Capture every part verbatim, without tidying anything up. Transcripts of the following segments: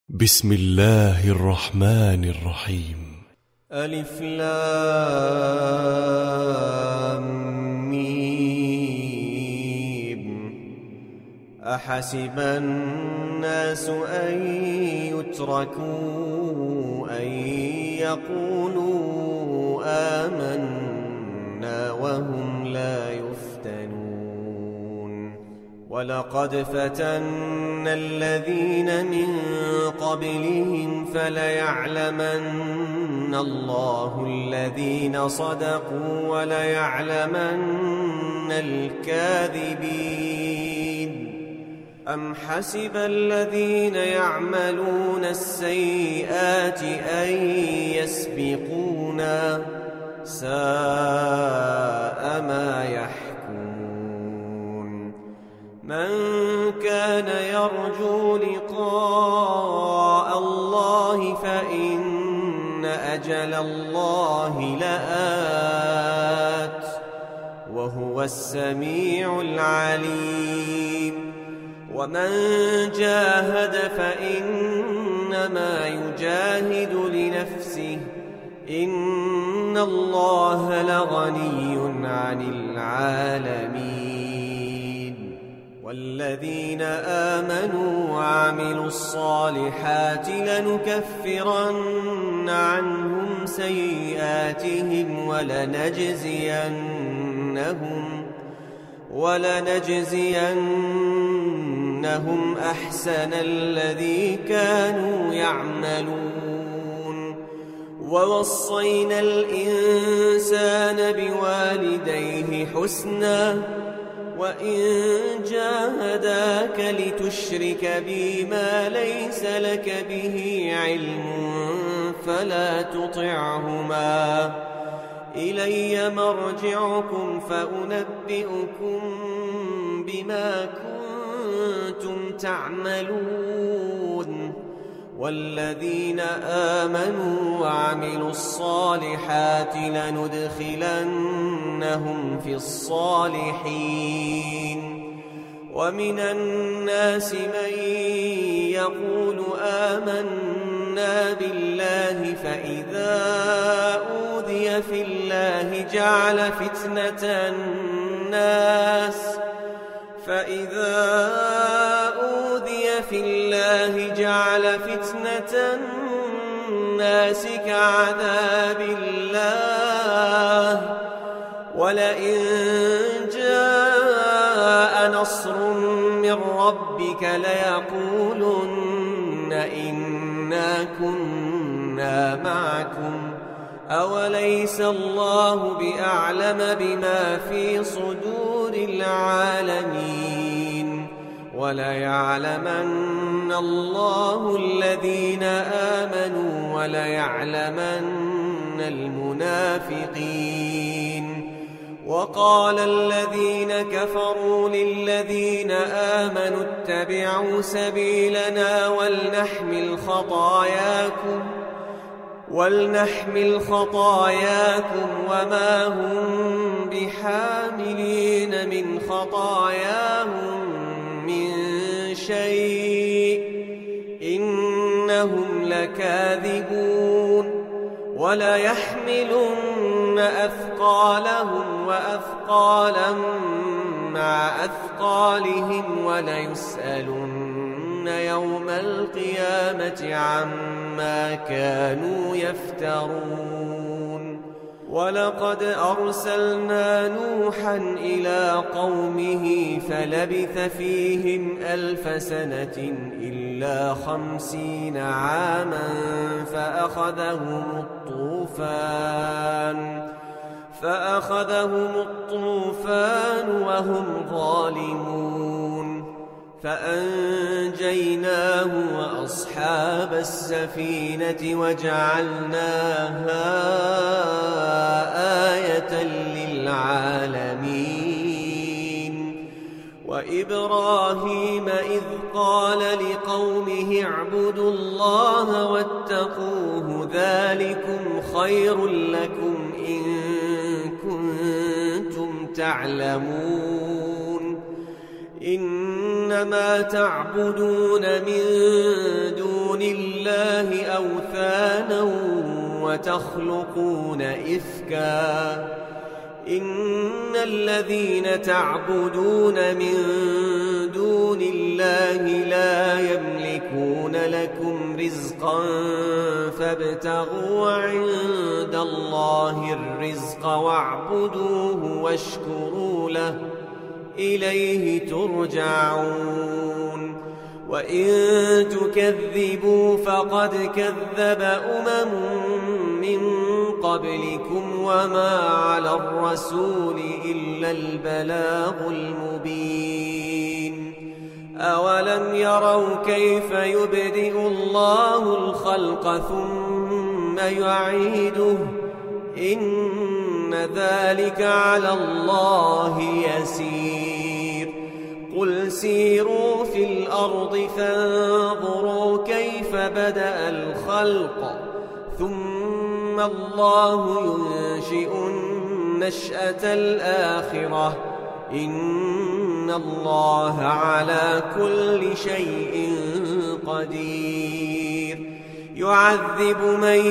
بسم الله الرحمن الرحيم. ألف لام ميم. أحسب الناس أن يتركوا أن يقولوا آمنا وهم لا يفتنون. ولقد فتنا الذين من قبلهم فليعلمن الله الذين صدقوا وليعلمن الكاذبين. أم حسب الذين يعملون السيئات أن يسبقونا ساء ما يحكمون. من كان يرجو لقاء الله فإن أجل الله لآت وهو السميع العليم. ومن جاهد فإنما يجاهد لنفسه إن الله لغني عن العالمين. والذين آمنوا وعملوا الصالحات لنكفرن عنهم سيئاتهم ولنجزينهم ولنجزينهم أحسن الذي كانوا يعملون. ووصينا الإنسان بوالديه حسنا وإن جاهداك لتشرك بي ما ليس لك به علم فلا تطعهما إلي مرجعكم فأنبئكم بما كنتم تعملون. والذين آمنوا وعملوا الصالحات لندخلنهم في الصالحين. ومن الناس من يقول آمنا بالله فإذا أوذي في الله جعل فتنة الناس فإذا أوذي في الله جعل فتنة الناس كعذاب الله. ولئن جاء نصر من ربك ليقولن إنا كنا معكم أوليس الله بأعلم بما في صدور العالمين. وليعلمن الله الذين آمنوا وليعلمن المنافقين. وقال الذين كفروا للذين آمنوا اتبعوا سبيلنا ولنحمل خطاياكم ولنحمل خطاياكم وما هم بحاملين من خطاياهم من شيء إنهم لكاذبون. وليحملن أثقالهم وأثقالا مع أثقالهم وليسألن يوم القيامة عما كانوا يفترون. ولقد أرسلنا نوحا إلى قومه فلبث فيهم ألف سنة إلا خمسين عاما فأخذهم الطوفان فأخذهم الطوفان وهم ظالمون. فأنجيناه وأصحاب السفينة وجعلناها آية للعالمين. وإبراهيم إذ قال لقومه اعبدوا الله واتقوه ذلكم خير لكم إن كنتم تعلمون. إنما تعبدون من دون الله أوثانا وتخلقون إفكا إن الذين تعبدون من دون الله لا يملكون لكم رزقا فابتغوا عند الله الرزق واعبدوه واشكروا له إليه ترجعون وإن تكذبوا فقد كذب أمم من قبلكم وما على الرسول إلا البلاغ المبين أولم يروا كيف يبدئ الله الخلق ثم يعيده إن ذلك على الله يسير قل سيروا في الأرض فانظروا كيف بدأ الخلق ثم الله ينشئ النشأة الآخرة إن الله على كل شيء قدير يعذب من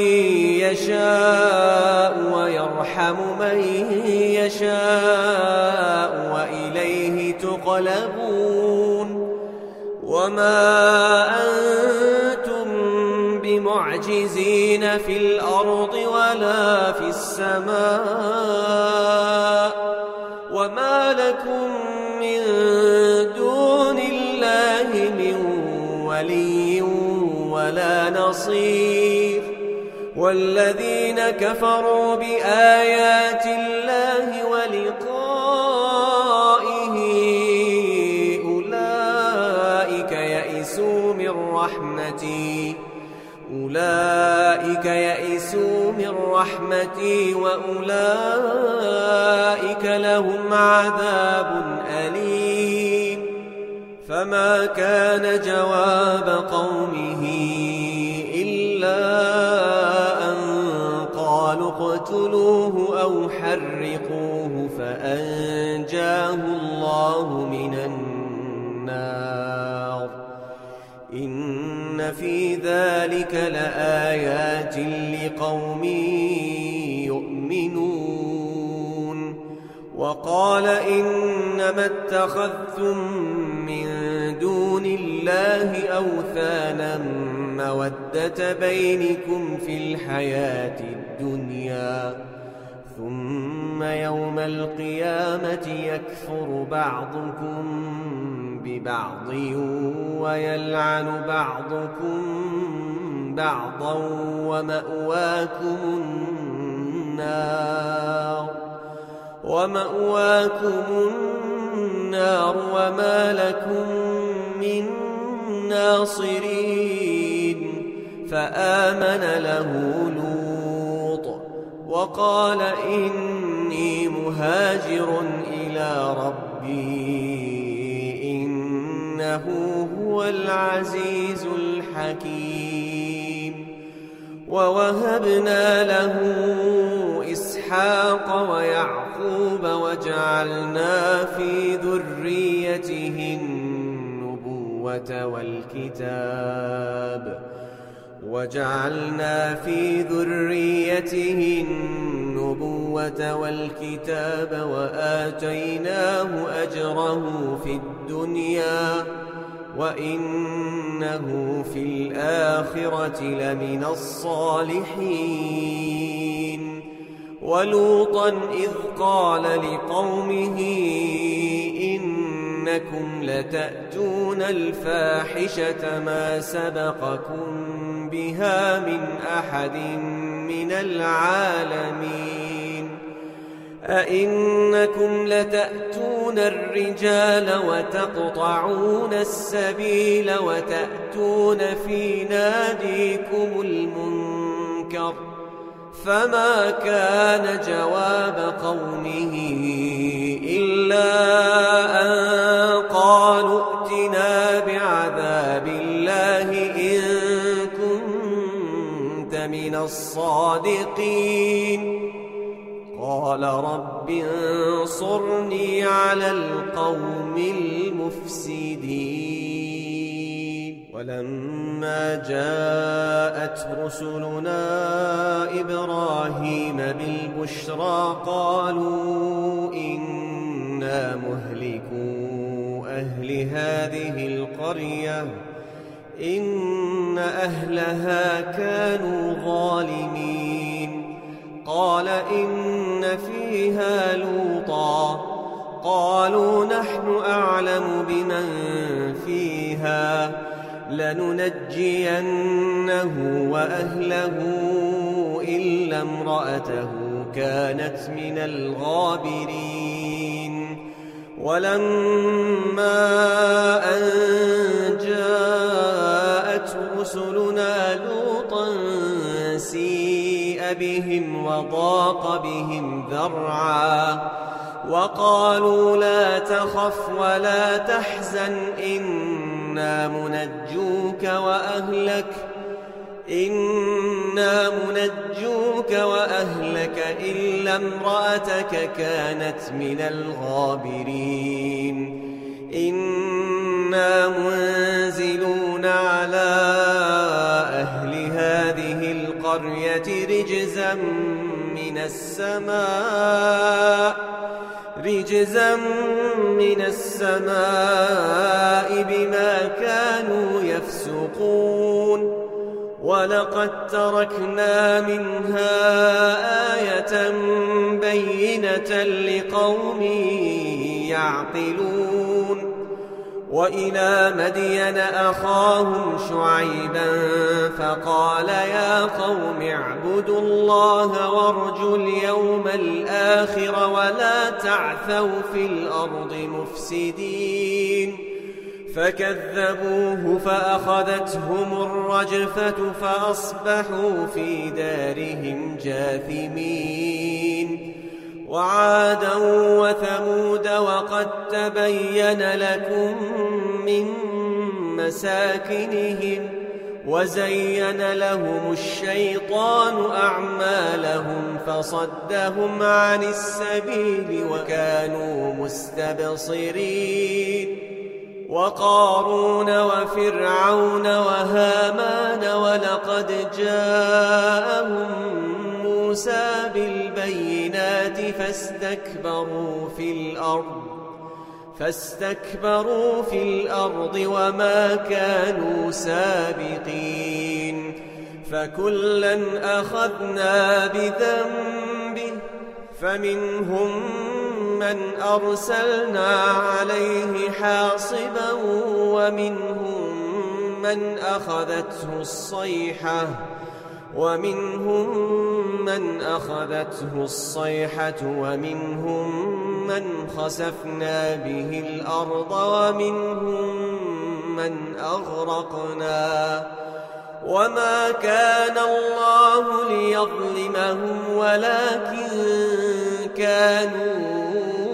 يشاء ويرحم من يشاء وإليه تقلبون وما أنتم بمعجزين في الأرض ولا في السماء وما لكم من دون الله من ولي ولا نصير والذين كفروا بآيات الله ولقائه أولئك يئسوا من رحمتي أولئك يئسوا من رحمتي وأولئك لهم عذاب أليم فما كان جواب قومه إلا أن قالوا اقتلوه أو حرقوه فأنجاه الله من النار إن في ذلك لآيات لقوم يؤمنون وقال إنما اتخذتم من دون الله أوثانا مودة بينكم في الحياة الدنيا ثم يوم القيامة يكفر بعضكم ببعض ويلعن بعضكم بعضا ومأواكم النار ومأواكم النار وما لكم من ناصرين فآمن له لوط وقال إني مهاجر إلى ربي إنه هو العزيز الحكيم ووهبنا له إسحاق ويعقوب وجعلنا في ذريته النبوة والكتاب وجعلنا في ذريته النبوة والكتاب وآتيناه أجره في الدنيا وإنه في الآخرة لمن الصالحين ولوطا إذ قال لقومه إنكم لتأتون الفاحشة ما سبقكم بها من أحد من العالمين أئنكم لتأتون الرجال وتقطعون السبيل وتأتون في ناديكم المنكر فما كان جواب قومه إلا أن قالوا ائتنا بعذاب الله إن كنت من الصادقين قال رب انصرني على القوم المفسدين ولما جاءت رسلنا إبراهيم بالبشرى قالوا إنا مهلكو أهل هذه القرية إن أهلها كانوا ظالمين قال إن فيها لوطا قالوا نحن أعلم بمن فيها لننجينه وأهله إلا امرأته كانت من الغابرين ولما أن جاءت رسلنا لوطا سيء بهم وضاق بهم ذرعا وقالوا لا تخف ولا تحزن إنا منجوك وأهلك إنا منجوك وأهلك إلا امرأتك كانت من الغابرين إنا منزلون على أهل هذه القرية رجزا من السماء رجزا من السماء بما كانوا يفسقون ولقد تركنا منها آية بينة لقوم يعقلون وإلى مدين أخاهم شعيبا فقال يا قوم اعبدوا الله وارجوا اليوم الآخر ولا تعثوا في الأرض مفسدين فكذبوه فأخذتهم الرجفة فأصبحوا في دارهم جاثمين وعادا وثمود وقد تبين لكم من مساكنهم وزين لهم الشيطان أعمالهم فصدهم عن السبيل وكانوا مستبصرين وقارون وفرعون وهامان ولقد جاءهم موسى بالبينات فاستكبروا في الأرض فاستكبروا في الأرض وما كانوا سابقين فكلا أخذنا بذنبه فمنهم من أرسلنا عليه حاصبا ومنهم من أخذته الصيحة ومنهم من أخذته الصيحة ومنهم من خسفنا به الأرض ومنهم من أغرقنا وما كان الله ليظلمهم ولكن كانوا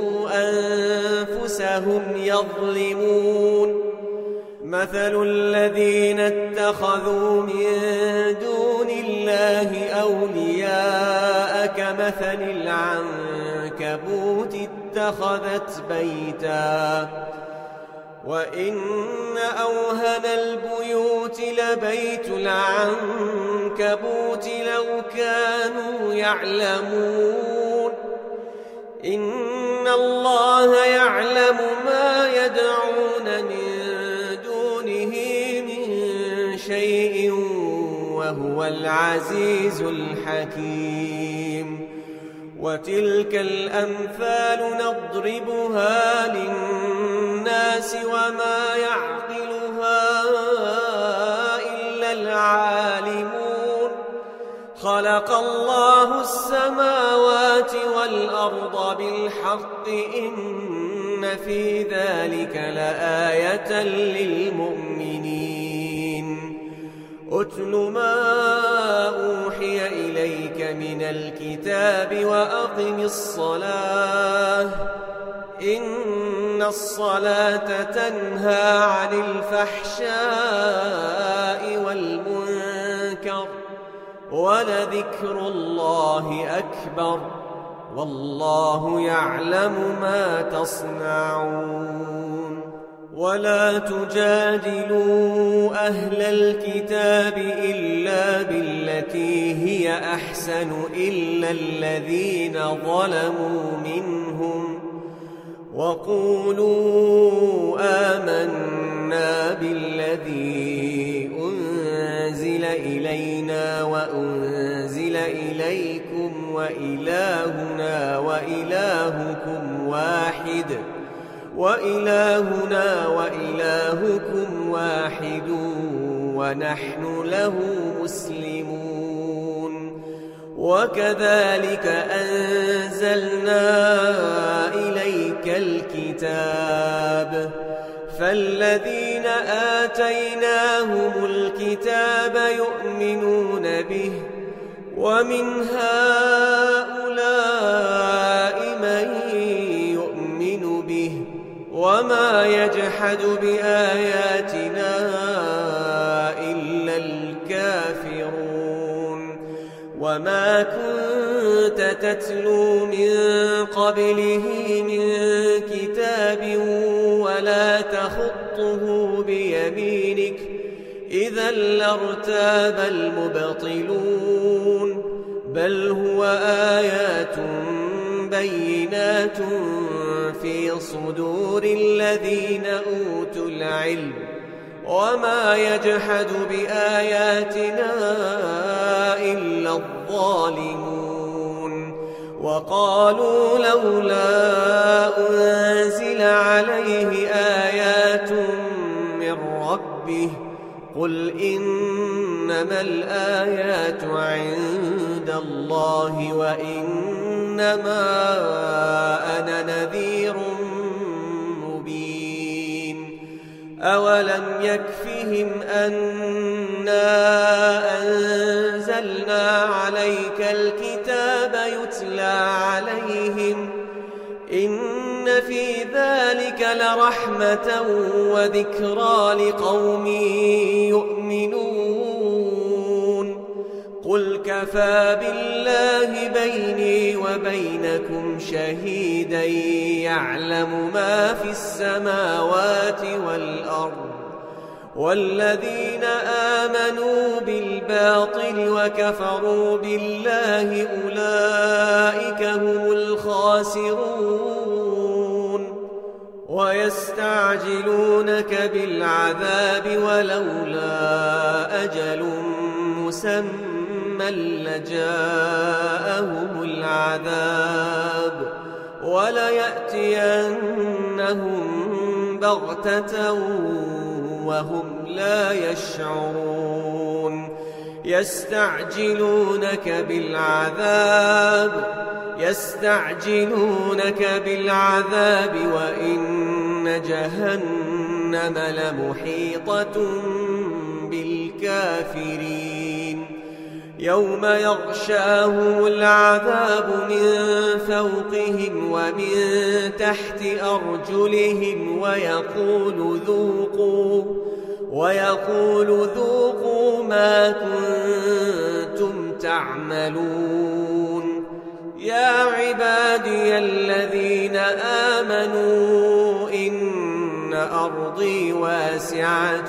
أنفسهم يظلمون مثل الذين اتخذوا من دون الله أولياء كمثل العنكبوت اتخذت بيتا وإن أوهن البيوت لبيت العنكبوت لو كانوا يعلمون إن الله يعلم ما يدعون من دونه من شيء وهو العزيز الحكيم وتلك الأمثال نضربها للناس وما يعقلها إلا العالمون خلق الله السماوات والأرض بالحق إن في ذلك لآية للمؤمنين أتل ما أوحي إليك من الكتاب وأقم الصلاة إن الصلاة تنهى عن الفحشاء والمنكر ولذكر الله أكبر والله يعلم ما تصنعون ولا تجادلوا أهل الكتاب إلا بالتي هي أحسن إلا الذين ظلموا منهم وقولوا آمنا بالذي أنزل إلينا وأنزل إليكم وإلهنا وإلهكم واحد وإلهنا وإلهكم واحد ونحن له مسلمون. وكذلك أنزلنا إليك الكتاب فالذين آتيناهم الكتاب يؤمنون به ومن هؤلاء من يؤمن به وما يجحد بآياتنا إلا الكافرون. وما كنت تتلو من قبله من كتاب ولا تخطه بيمينك إذا لارتاب المبطلون بل هو آيات بينات في صدور الذين أوتوا العلم وما يجحد بآياتنا إلا الظالمون. وقالوا لولا أنزل عليه آيات من ربه قل إنما الآيات عند الله وإنما أنا نذير مبين. أولم يكفهم أنا أنزلنا عليك الكتاب يتلى عليهم إن في ذلك لرحمة وذكرى لقوم يؤمنون. قل كفى بالله بيني وبينكم شهيدا يعلم ما في السماوات والأرض والذين آمنوا بالباطل وكفروا بالله أولئك هم الخاسرون. ويستعجلونك بالعذاب ولولا أجل مسمى لجاءهم العذاب وليأتينهم بغتة وهم لا يشعرون. يستعجلونك بالعذاب يستعجلونك بالعذاب وإن جهنم لمحيطة بالكافرين. يوم يغشاهم العذاب من فوقهم ومن تحت أرجلهم ويقول ذوقوا ويقول ذوقوا ما كنتم تعملون. يا عبادي الذين آمنوا إن أرضي واسعة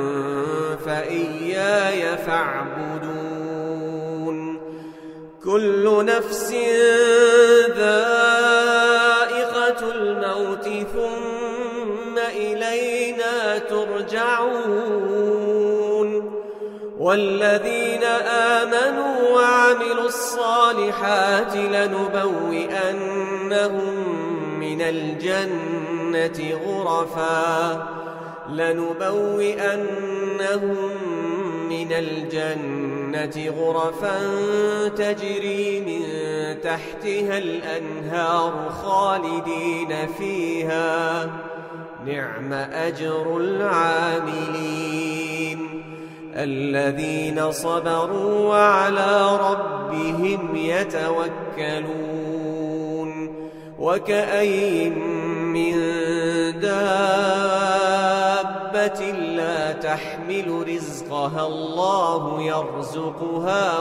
فإياي فاعبدون. كل نفس ذائقة الموت ثم إلينا ترجعون. والذين آمنوا وعملوا الصالحات لنبوئنهم من الجنة غرفا لنبوئنهم من الجنة غرفا تجري من تحتها الأنهار خالدين فيها نعم أجر العاملين. الذين صبروا وعلى ربهم يتوكلون. وكأين من دابة لا تحمل رزقها الله يرزقها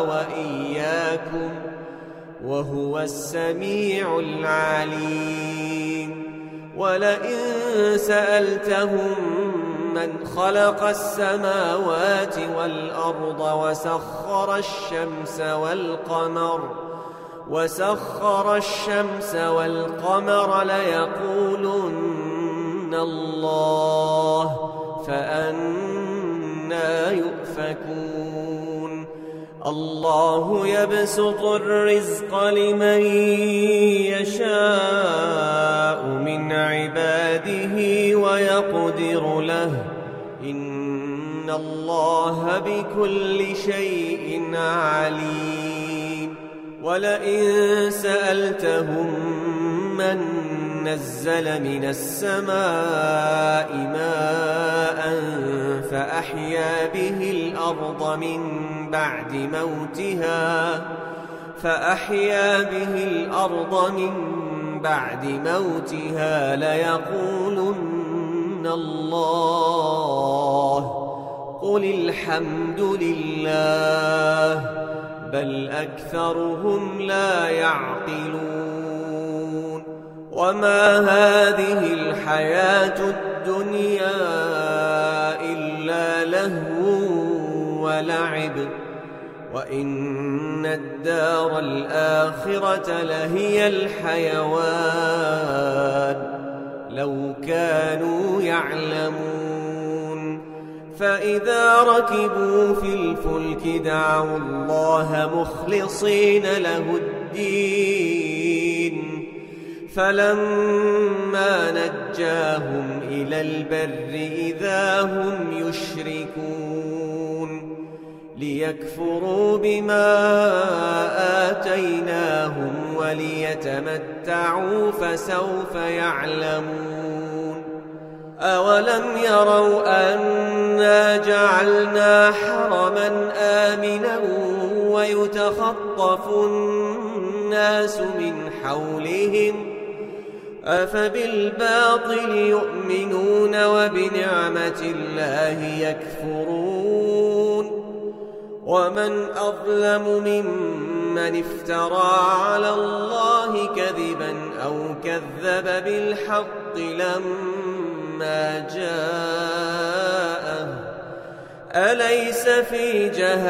وإياكم وهو السميع العليم. ولئن سألتهم من خلق السماوات والأرض وسخر الشمس والقمر وسخر الشمس والقمر ليقولن الله فأنى يؤفكون الله يبسط الرزق لمن يشاء من عباده ويقدر له إن الله بكل شيء عليم ولئن سألتهم من نزل من السماء ماء فأحيا به الأرض من بعد موتها فأحيا به الأرض من بعد موتها ليقولن الله قل الحمد لله بل أكثرهم لا يعقلون وما هذه الحياة الدنيا إلا لهو ولعب وإن الدار الآخرة لهي الحيوان لو كانوا يعلمون فإذا ركبوا في الفلك دعوا الله مخلصين له الدين فلما نجاهم إلى البر إذا هم يشركون ليكفروا بما آتيناهم وليتمتعوا فسوف يعلمون أولم يروا أنا جعلنا حرما آمنا ويتخطف الناس من حولهم أفبالباطل يؤمنون وبنعمة الله يكفرون ومن أظلم ممن افترى على الله كذبا أو كذب بالحق لما جاءه أليس في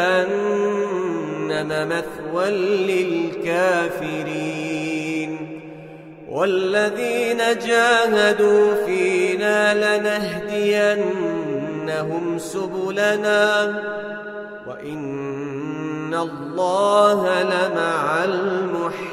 جهنم مثوى للكافرين والذين جاهدوا فينا لنهدينهم سبلنا وإن الله لمع المحسنين